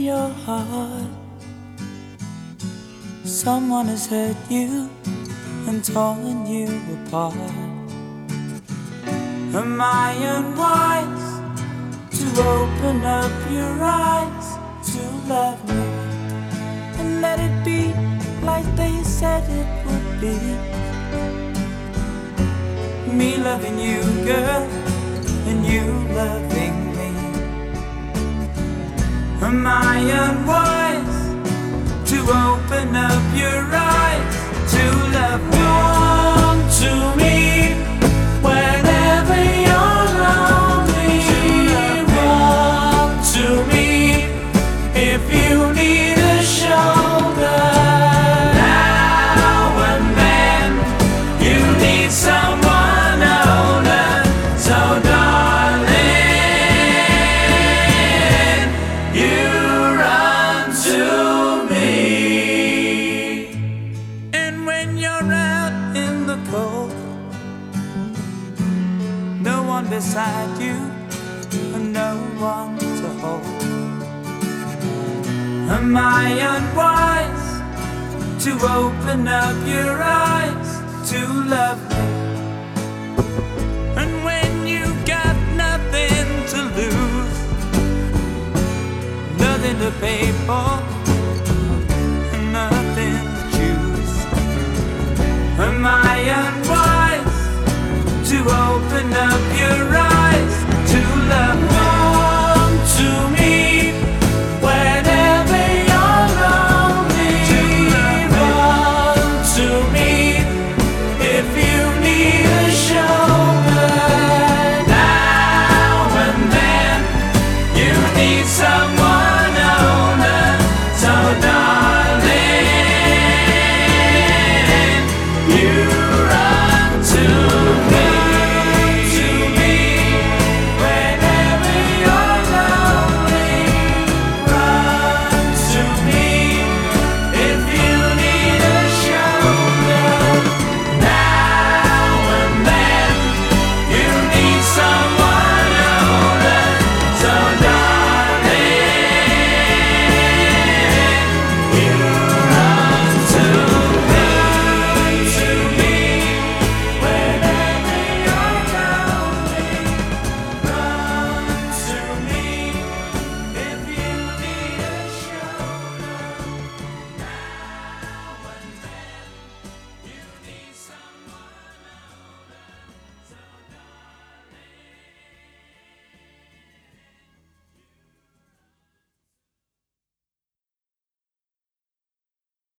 your heart. Someone has hurt you and torn you apart. Am I unwise to open up your eyes to love me and let it be like they said it would be? Me loving you, girl, and you loving me. Am I unwise to open up your eyes to love me? Come to me whenever you're lonely. Run to me if you need a shoulder. Now and then you need someone older. So darling, you run to me. And when you're out in the cold, no one beside you and no one to hold. Am I unwise to open up your eyes to love me? And when you got nothing to lose, nothing to pay for,